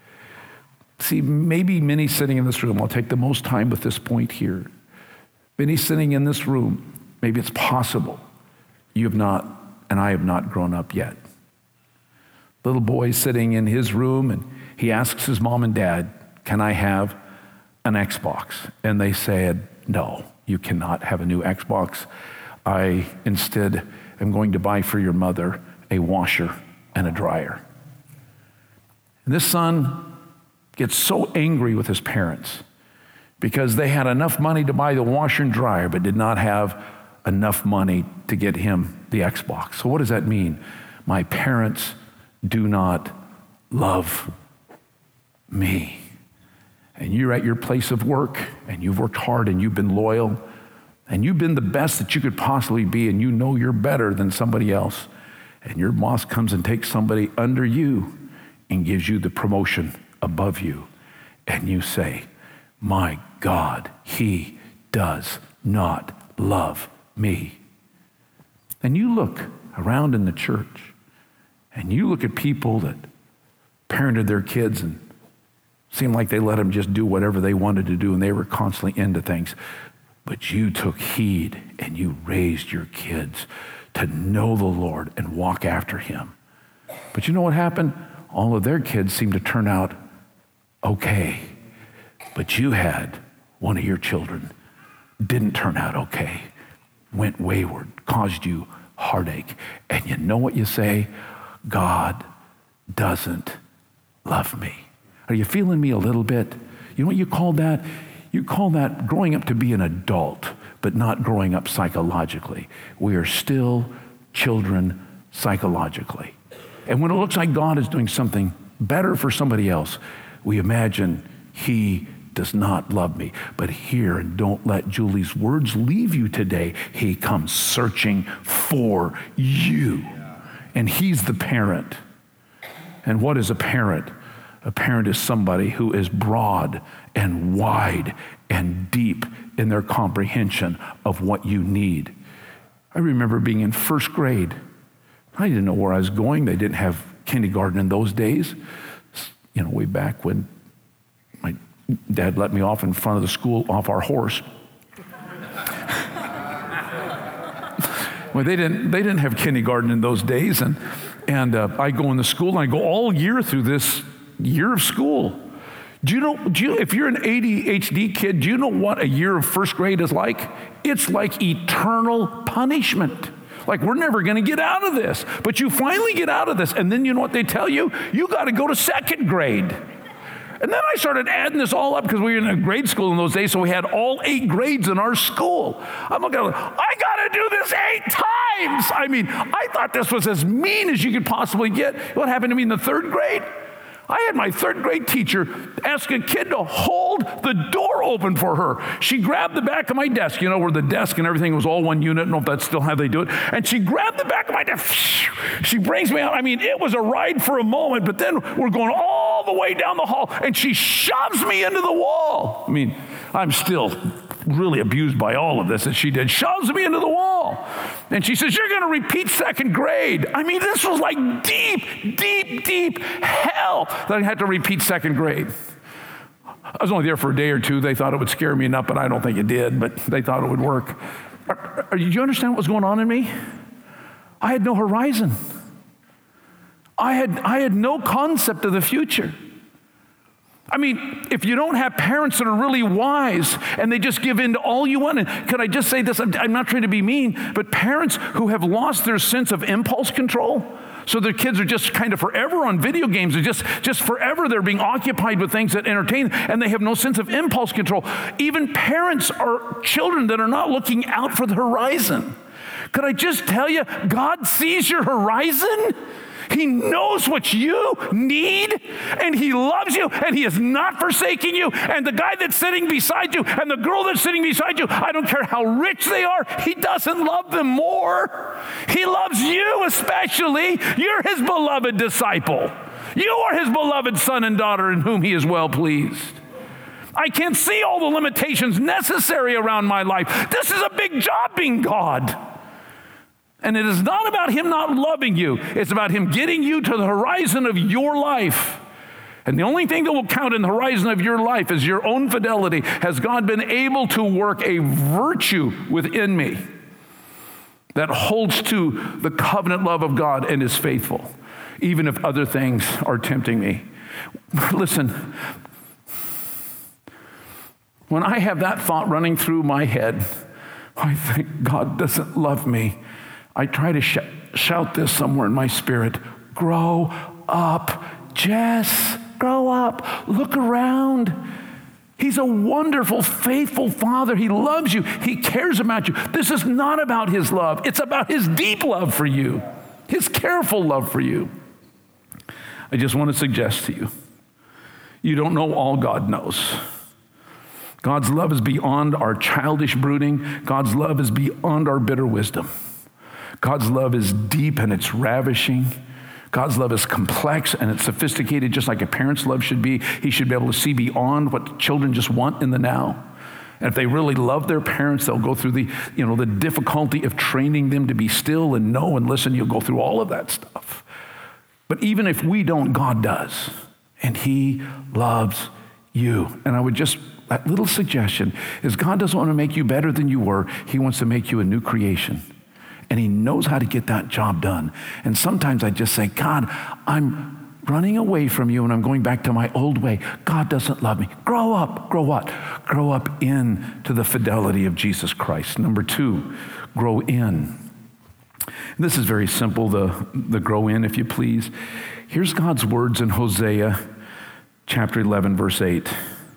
See, maybe many sitting in this room, I'll take the most time with this point here. Many sitting in this room, maybe it's possible you have not, and I have not grown up yet. Little boy sitting in his room, and he asks his mom and dad, can I have an Xbox? And they said, no, you cannot have a new Xbox. I instead am going to buy for your mother a washer and a dryer. And this son gets so angry with his parents because they had enough money to buy the washer and dryer, but did not have enough money to get him the Xbox. So what does that mean? My parents do not love me. And you're at your place of work, and you've worked hard, and you've been loyal, and you've been the best that you could possibly be, and you know you're better than somebody else. And your boss comes and takes somebody under you and gives you the promotion above you. And you say, my God, he does not love me. And you look around in the church, and you look at people that parented their kids and seemed like they let them just do whatever they wanted to do, and they were constantly into things. But you took heed, and you raised your kids to know the Lord and walk after him. But you know what happened? All of their kids seemed to turn out okay. But you had one of your children didn't turn out okay, went wayward, caused you heartache. And you know what you say? God doesn't love me. Are you feeling me a little bit? You know what you call that? You call that growing up to be an adult, but not growing up psychologically. We are still children psychologically. And when it looks like God is doing something better for somebody else, we imagine he does not love me. But here, and don't let Julie's words leave you today, he comes searching for you. And he's the parent. And what is a parent? A parent is somebody who is broad and wide and deep in their comprehension of what you need. I remember being in first grade. I didn't know where I was going. They didn't have kindergarten in those days. You know, way back when my dad let me off in front of the school off our horse. Well, they didn't, they didn't have kindergarten in those days. And, and uh, I go in the school, and I go all year through this year of school. Do you know, do you, if you're an A D H D kid, do you know what a year of first grade is like? It's like eternal punishment. Like, we're never going to get out of this. But you finally get out of this, and then you know what they tell you? You got to go to second grade. And then I started adding this all up because we were in a grade school in those days, so we had all eight grades in our school. I'm looking, I got to do this eight times. I mean, I thought this was as mean as you could possibly get. What happened to me in the third grade? I had my third grade teacher ask a kid to hold the door open for her. She grabbed the back of my desk, you know, where the desk and everything was all one unit. I don't know if that's still how they do it. And she grabbed the back of my desk. She brings me out. I mean, it was a ride for a moment, but then we're going all the way down the hall, and she shoves me into the wall. I mean, I'm still really abused by all of this that she did. Shoves me into the wall. And she says, you're going to repeat second grade. I mean, this was like deep, deep, deep hell that I had to repeat second grade. I was only there for a day or two. They thought it would scare me enough, but I don't think it did, but they thought it would work. Are, are, did you understand what was going on in me? I had no horizon. I had, I had no concept of the future. I mean, if you don't have parents that are really wise and they just give in to all you want, and could I just say this? I'm, I'm not trying to be mean, but parents who have lost their sense of impulse control, so their kids are just kind of forever on video games, and just, just forever they're being occupied with things that entertain, and they have no sense of impulse control. Even parents are children that are not looking out for the horizon. Could I just tell you, God sees your horizon. He knows what you need, and he loves you, and he is not forsaking you. And the guy that's sitting beside you and the girl that's sitting beside you, I don't care how rich they are, he doesn't love them more. He loves you especially. You're his beloved disciple. You are his beloved son and daughter in whom he is well pleased. I can't see all the limitations necessary around my life. This is a big job being God. And it is not about him not loving you. It's about him getting you to the horizon of your life. And the only thing that will count in the horizon of your life is your own fidelity. Has God been able to work a virtue within me that holds to the covenant love of God and is faithful, even if other things are tempting me? Listen, when I have that thought running through my head, I think God doesn't love me. I try to sh- shout this somewhere in my spirit. Grow up, Jess. Grow up. Look around. He's a wonderful, faithful Father. He loves you. He cares about you. This is not about his love. It's about his deep love for you, his careful love for you. I just want to suggest to you, you don't know all God knows. God's love is beyond our childish brooding. God's love is beyond our bitter wisdom. God's love is deep and it's ravishing. God's love is complex and it's sophisticated, just like a parent's love should be. He should be able to see beyond what children just want in the now. And if they really love their parents, they'll go through the, you know, the difficulty of training them to be still and know and listen. You'll go through all of that stuff. But even if we don't, God does. And he loves you. And I would just, that little suggestion is God doesn't want to make you better than you were. He wants to make you a new creation. And he knows how to get that job done. And sometimes I just say, God, I'm running away from you and I'm going back to my old way. God doesn't love me. Grow up. Grow what? Grow up into the fidelity of Jesus Christ. Number two, grow in. This is very simple, the, the grow in, if you please. Here's God's words in Hosea chapter eleven, verse eight.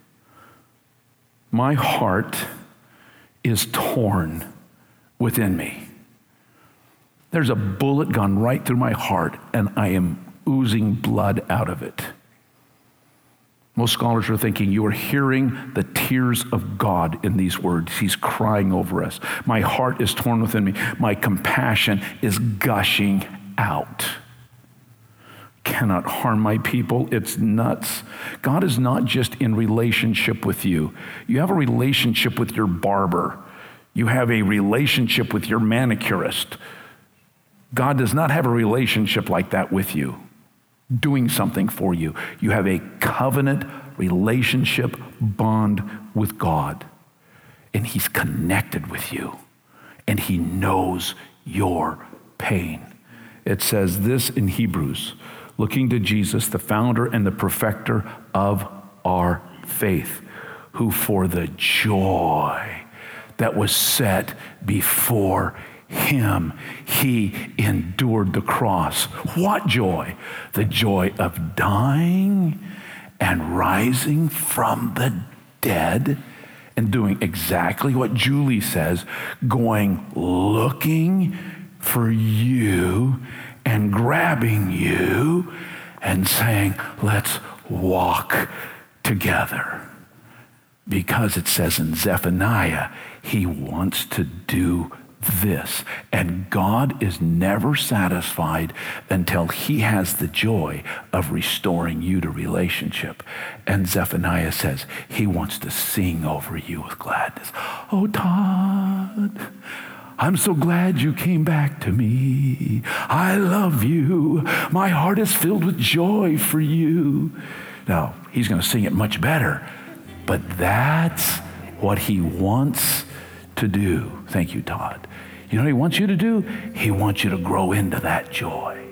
My heart is torn within me. There's a bullet gone right through my heart, and I am oozing blood out of it. Most scholars are thinking you are hearing the tears of God in these words. He's crying over us. My heart is torn within me. My compassion is gushing out. Cannot harm my people. It's nuts. God is not just in relationship with you. You have a relationship with your barber. You have a relationship with your manicurist. God does not have a relationship like that with you, doing something for you. You have a covenant relationship bond with God, and he's connected with you, and he knows your pain. It says this in Hebrews, looking to Jesus, the founder and the perfecter of our faith, who for the joy that was set before him, he endured the cross. What joy? The joy of dying and rising from the dead and doing exactly what Julie says, going looking for you and grabbing you and saying, let's walk together. Because it says in Zephaniah, he wants to do this. And God is never satisfied until he has the joy of restoring you to relationship. And Zephaniah says he wants to sing over you with gladness. Oh, Todd, I'm so glad you came back to me. I love you. My heart is filled with joy for you. Now, he's going to sing it much better, but that's what he wants to do. Thank you, Todd. You know what he wants you to do? He wants you to grow into that joy.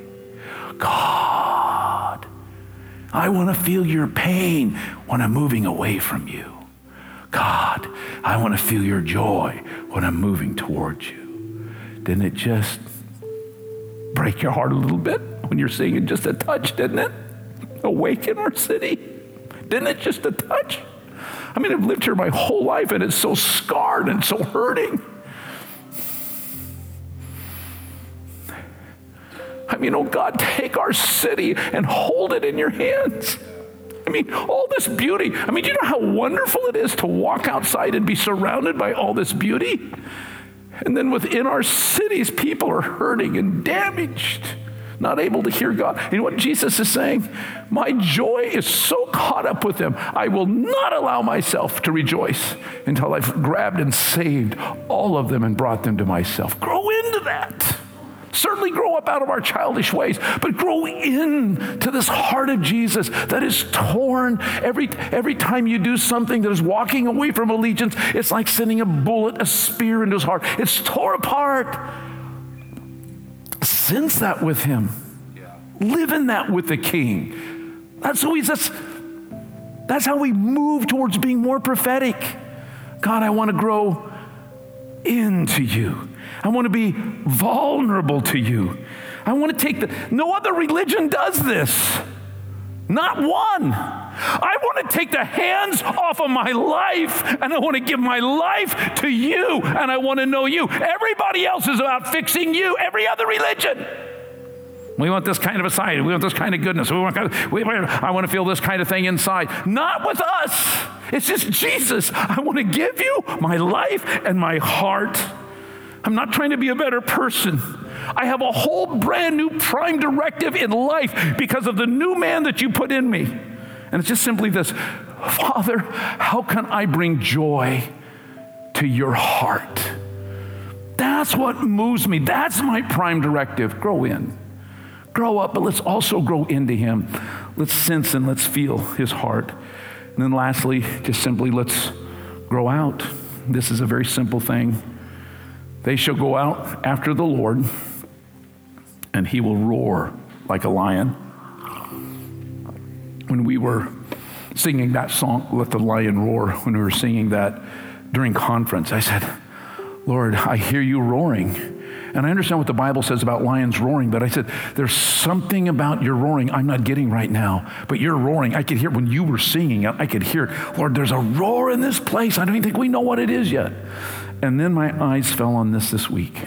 God, I want to feel your pain when I'm moving away from you. God, I want to feel your joy when I'm moving towards you. Didn't it just break your heart a little bit when you're singing just a touch, didn't it? Awaken our city. Didn't it just a touch? I mean, I've lived here my whole life and it's so scarred and so hurting. I mean, oh God, take our city and hold it in your hands. I mean, all this beauty. I mean, do you know how wonderful it is to walk outside and be surrounded by all this beauty? And then within our cities, people are hurting and damaged, not able to hear God. And you know what Jesus is saying? My joy is so caught up with them, I will not allow myself to rejoice until I've grabbed and saved all of them and brought them to myself. Grow into that. Certainly grow up out of our childish ways, but grow into this heart of Jesus that is torn. Every, every time you do something that is walking away from allegiance, it's like sending a bullet, a spear into his heart. It's torn apart. Sense that with him. Yeah. Live in that with the King. That's who he's, that's, that's how we move towards being more prophetic. God, I want to grow into you. I want to be vulnerable to you. I want to take the, no other religion does this. Not one. I want to take the hands off of my life and I want to give my life to you and I want to know you. Everybody else is about fixing you, every other religion. We want this kind of a side. We want this kind of goodness. We want, we, I want to feel this kind of thing inside. Not with us. It's just Jesus. I want to give you my life and my heart. I'm not trying to be a better person. I have a whole brand new prime directive in life because of the new man that you put in me. And it's just simply this: Father, how can I bring joy to your heart? That's what moves me. That's my prime directive. Grow in. Grow up, but let's also grow into him. Let's sense and let's feel his heart. And then lastly, just simply let's grow out. This is a very simple thing. They shall go out after the Lord, and he will roar like a lion. When we were singing that song, Let the Lion Roar, when we were singing that during conference, I said, Lord, I hear you roaring. And I understand what the Bible says about lions roaring, but I said, there's something about your roaring I'm not getting right now, but you're roaring. I could hear when you were singing, I could hear it. Lord, there's a roar in this place. I don't even think we know what it is yet. And then my eyes fell on this this week.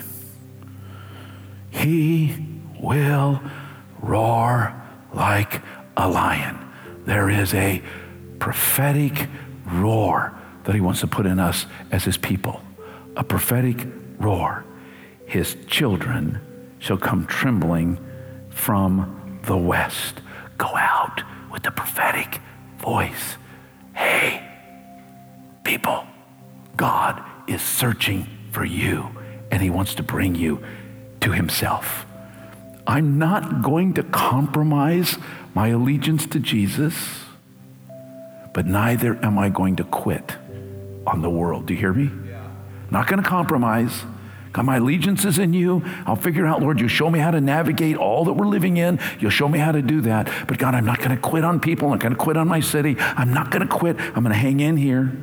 He will roar like a lion. There is a prophetic roar that he wants to put in us as his people. A prophetic roar. His children shall come trembling from the west. Go out with the prophetic voice. Hey, people, God is searching for you, and he wants to bring you to himself. I'm not going to compromise my allegiance to Jesus, but neither am I going to quit on the world. Do you hear me? Yeah. Not going to compromise, God, my allegiance is in you. I'll figure out, Lord, you show me how to navigate all that we're living in. You'll show me how to do that. But God, I'm not going to quit on people. I'm not going to quit on my city. I'm not going to quit. I'm going to hang in here.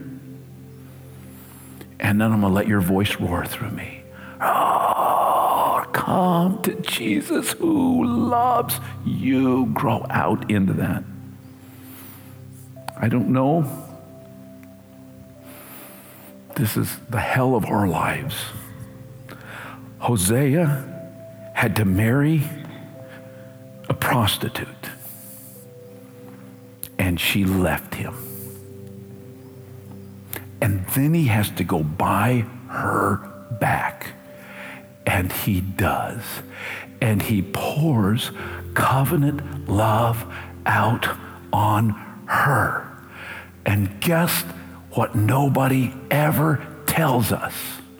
And then I'm going to let your voice roar through me. Oh, come to Jesus who loves you. Grow out into that. I don't know. This is the hell of our lives. Hosea had to marry a prostitute, and she left him. And then he has to go buy her back, and he does. And he pours covenant love out on her. And guess what nobody ever tells us?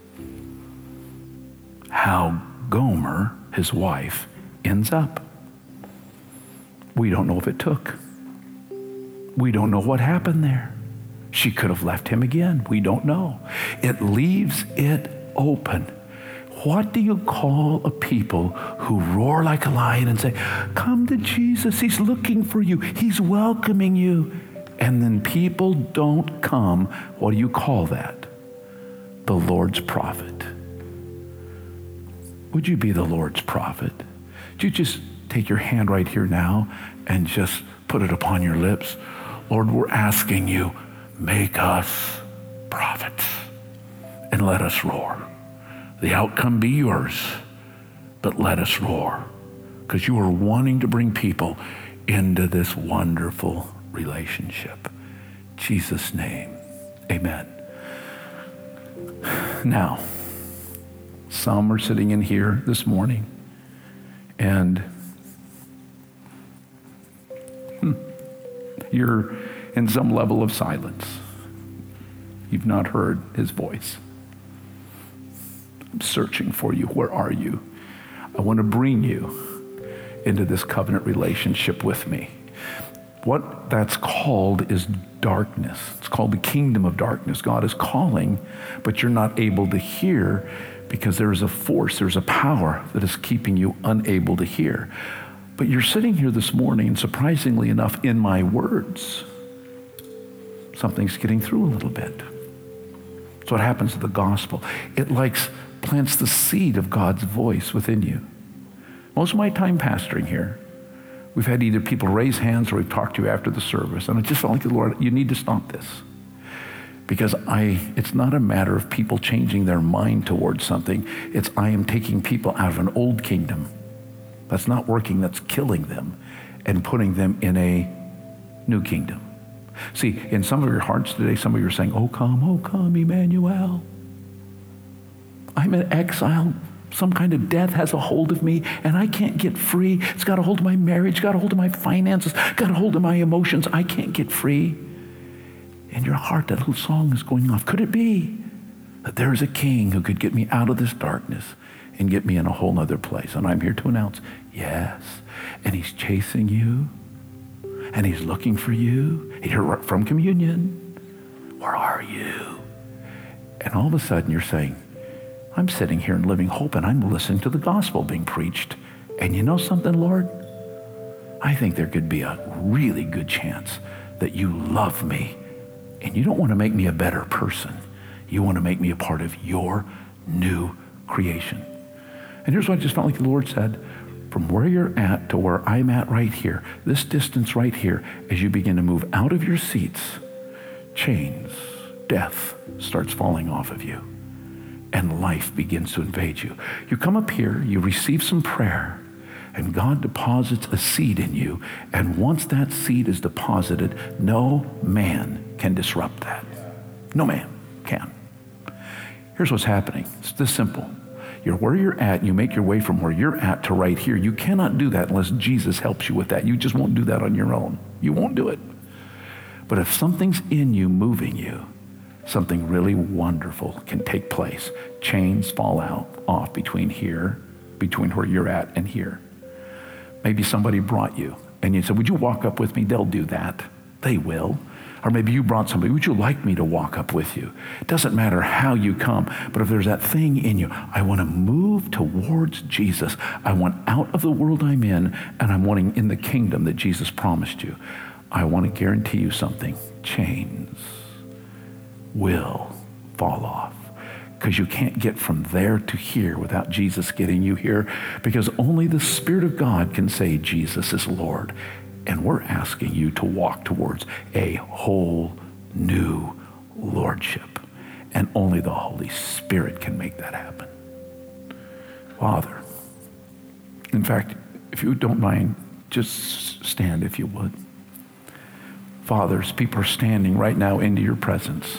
How Gomer, his wife, ends up. We don't know if it took. We don't know what happened there. She could have left him again. We don't know. It leaves it open. What do you call a people who roar like a lion and say, come to Jesus, he's looking for you, he's welcoming you, and then people don't come? What do you call that? The Lord's prophet. Would you be the Lord's prophet? Would you just take your hand right here now and just put it upon your lips? Lord, we're asking you, make us prophets and let us roar. The outcome be yours, but let us roar, because you are wanting to bring people into this wonderful relationship. In Jesus' name, amen. Now, some are sitting in here this morning, and hmm, you're in some level of silence. You've not heard his voice. I'm searching for you. Where are you? I want to bring you into this covenant relationship with me. What that's called is darkness. It's called the kingdom of darkness. God is calling, but you're not able to hear because there's a force, there's a power that is keeping you unable to hear. But you're sitting here this morning, and surprisingly enough, in my words, something's getting through a little bit. That's what happens to the gospel. It likes plants the seed of God's voice within you. Most of my time pastoring here, we've had either people raise hands or we've talked to you after the service, and I just felt like the Lord, you need to stop this. Because I, it's not a matter of people changing their mind towards something. It's I am taking people out of an old kingdom that's not working, that's killing them, and putting them in a new kingdom. See, in some of your hearts today, some of you are saying, oh come, oh come, Emmanuel. I'm in exile. Some kind of death has a hold of me, and I can't get free. It's got a hold of my marriage, got a hold of my finances, got a hold of my emotions. I can't get free. In your heart, that little song is going off. Could it be that there is a king who could get me out of this darkness and get me in a whole nother place? And I'm here to announce, yes. And he's chasing you, and he's looking for you. You're from communion. Where are you? And all of a sudden you're saying, I'm sitting here in Living Hope, and I'm listening to the gospel being preached. And you know something, Lord? I think there could be a really good chance that you love me, and you don't want to make me a better person. You want to make me a part of your new creation. And here's what I just felt like the Lord said. From where you're at to where I'm at right here, this distance right here, as you begin to move out of your seats, chains, death starts falling off of you, and life begins to invade you. You come up here, you receive some prayer, and God deposits a seed in you. And once that seed is deposited, no man can disrupt that. No man can. Here's what's happening. It's this simple. You're where you're at, you make your way from where you're at to right here. You cannot do that unless Jesus helps you with that. You just won't do that on your own. You won't do it. But if something's in you moving you, something really wonderful can take place. Chains fall out off between here, between where you're at and here. Maybe somebody brought you and you said, would you walk up with me? They'll do that. They will. Or maybe you brought somebody. Would you like me to walk up with you? It doesn't matter how you come, but if there's that thing in you, I want to move towards Jesus. I want out of the world I'm in, and I'm wanting in the kingdom that Jesus promised you. I want to guarantee you something. Chains will fall off, because you can't get from there to here without Jesus getting you here, because only the Spirit of God can say Jesus is Lord. And we're asking you to walk towards a whole new lordship. And only the Holy Spirit can make that happen. Father, in fact, if you don't mind, just stand if you would. Fathers, people are standing right now into your presence.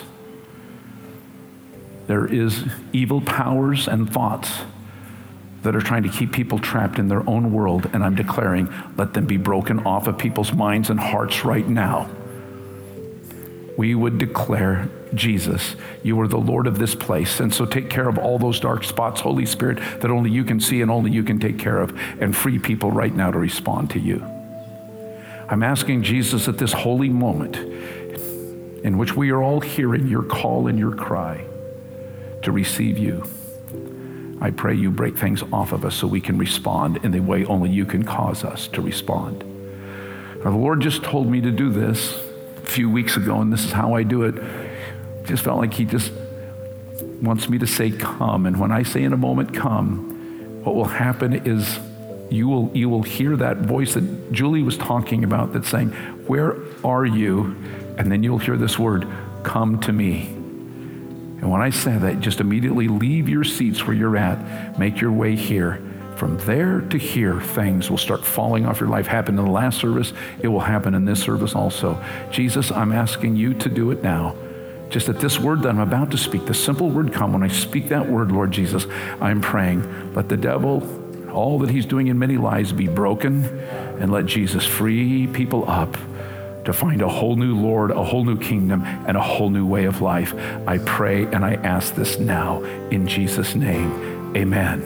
There is evil powers and thoughts that are trying to keep people trapped in their own world, and I'm declaring, let them be broken off of people's minds and hearts right now. We would declare, Jesus, you are the Lord of this place, and so take care of all those dark spots, Holy Spirit, that only you can see and only you can take care of, and free people right now to respond to you. I'm asking Jesus at this holy moment in which we are all hearing your call and your cry to receive you. I pray you break things off of us so we can respond in the way only you can cause us to respond. Now, the Lord just told me to do this a few weeks ago, and this is how I do it. Just felt like he just wants me to say, come. And when I say in a moment, come, what will happen is you will, you will hear that voice that Julie was talking about that's saying, where are you? And then you'll hear this word, come to me. And when I say that, just immediately leave your seats where you're at, make your way here. From there to here, things will start falling off your life. Happened in the last service, it will happen in this service also. Jesus, I'm asking you to do it now. Just at this word that I'm about to speak, the simple word come, when I speak that word, Lord Jesus, I'm praying, let the devil, all that he's doing in many lives be broken, and let Jesus free people up to find a whole new Lord, a whole new kingdom, and a whole new way of life. I pray and I ask this now in Jesus' name. Amen.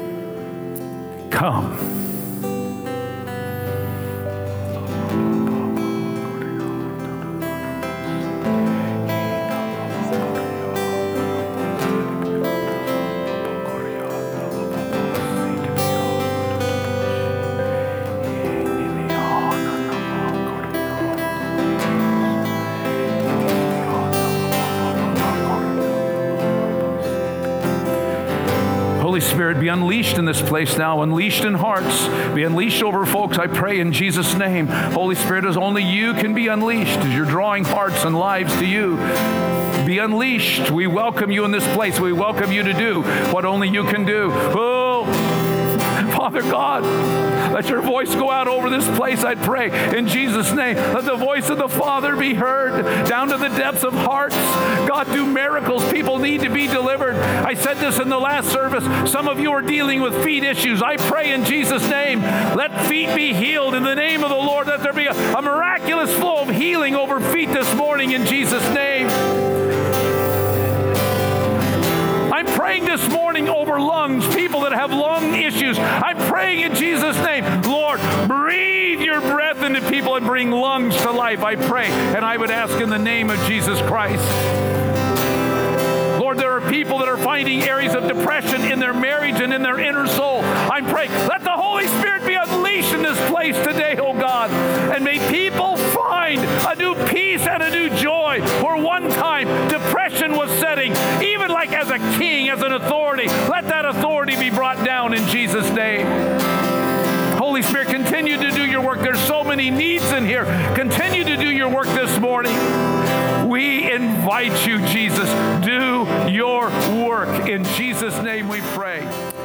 Come. Holy Spirit, be unleashed in this place now, unleashed in hearts, be unleashed over folks, I pray in Jesus' name. Holy Spirit, as only you can be unleashed, as you're drawing hearts and lives to you. Be unleashed. We welcome you in this place. We welcome you to do what only you can do. Oh, Father God, let your voice go out over this place, I pray, in Jesus' name. Let the voice of the Father be heard down to the depths of hearts. God, do miracles. People need to be delivered. I said this in the last service. Some of you are dealing with feet issues. I pray in Jesus' name, let feet be healed in the name of the Lord. Let there be a, a miraculous flow of healing over feet this morning in Jesus' name. I'm praying this morning over lungs, people that have lung issues. I'm praying in Jesus' name, Lord, breathe your breath into people and bring lungs to life, I pray. And I would ask in the name of Jesus Christ. Lord, there are people that are finding areas of depression in their marriage and in their inner soul. I'm praying, let the Holy Spirit be unleashed in this place today, oh God. And may people find a new peace and a new joy where one time depression was setting, even like as a king, as an authority. Let that authority be brought down in Jesus' name. Holy Spirit, continue to do your work. There's so many needs in here. Continue to do your work this morning. We invite you, Jesus. Do your work. In Jesus' name we pray.